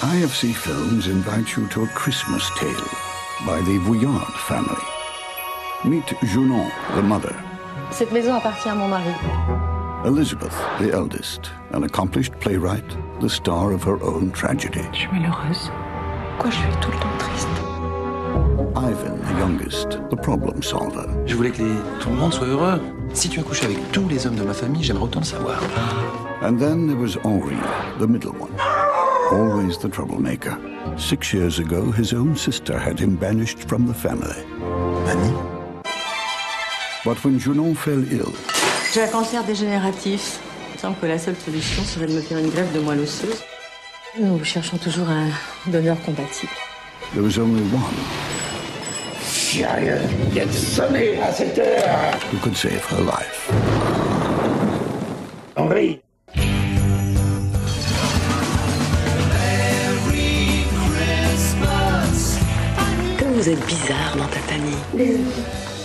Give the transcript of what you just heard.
IFC Films invites you to A Christmas Tale by the Vouillard family. Meet Junon, the mother. Cette maison appartient à mon mari. Elizabeth, the eldest, an accomplished playwright, the star of her own tragedy. Je suis malheureuse. Pourquoi je suis tout le temps triste? Ivan, the youngest, the problem solver. Je voulais que tout le monde soit heureux. Si tu as couché avec tous les hommes de ma famille, j'aimerais autant le savoir. And then there was Henri, the middle one. Always the troublemaker. 6 years ago, his own sister had him banished from the family. Mamie? But when Junon fell ill... J'ai un cancer dégénératif. Il me semble que la seule solution serait de me faire une greffe de moelle osseuse. Nous cherchons toujours un donneur compatible. There was only one Viens de sonner à cette heure. who could save her life. Henri. Comme vous êtes bizarre dans ta famille.